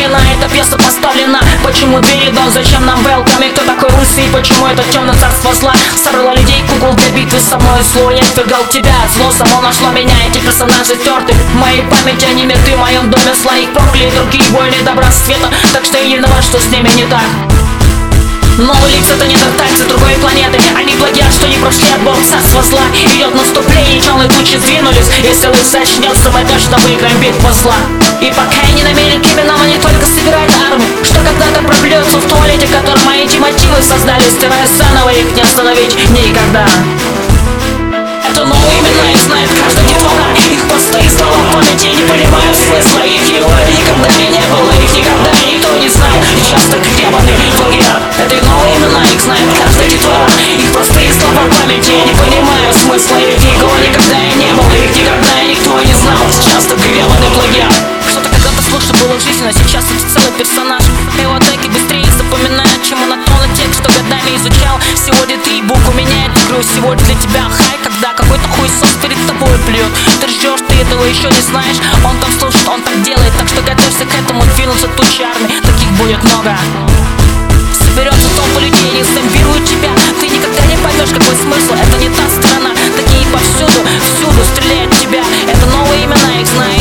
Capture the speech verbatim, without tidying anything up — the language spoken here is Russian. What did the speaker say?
на эта пьеса поставлена. Почему двери дом, зачем нам welcome? И кто такой лысый, почему это темное царство зла собрало людей кукол для битвы со мной? Зло, я отвергал тебя, зло само нашло меня. Эти персонажи стерты в моей памяти, они мертвы в моем доме зла. Их прокляли другие воины добра света, так что я не виноват, что с ними не так. Новый лиц — это не тактальцы другой планеты. Они плагиат, что не прошли отбор царства зла. Идет наступление, темные тучи сдвинулись. Если лыс очнется, мы точно выиграем битву зла. И пока я не намерен криминалом, они только собирают армию, что когда-то проблется в туалете, в котором мои эти мотивы создали. Стирая заново, их не остановить никогда. Это новые имена, их знает каждая детвора. Их простые слова в памяти, не понимаю смысла их. Его никогда и не было, их никогда никто не знает. И часто гребаный плагиат. Это новые имена, их знает каждая детвора. Их простые слова в памяти, не понимаю смысла их. Его никогда и не было, их никогда и никто не знал. Часто гребаный плагиат. Что-то когда-то слушай было в жизни, а сейчас это целый персонаж. Его треки быстрее запоминают, чем монотонный текст, что годами изучал. Сегодня три буквы меняет игру. Сегодня для тебя хай, когда какой-то хуесос перед тобой плюет. Ты ждешь, ты этого еще не знаешь. Он там слушает, он так делает, так что готовься к этому. Двинутся тучи армии, таких будет много. Соберется толпа людей, не зомбируют тебя. Ты никогда не поймешь, какой смысл. Это не та страна, такие повсюду, всюду стреляют в тебя. Это новые имена, их знает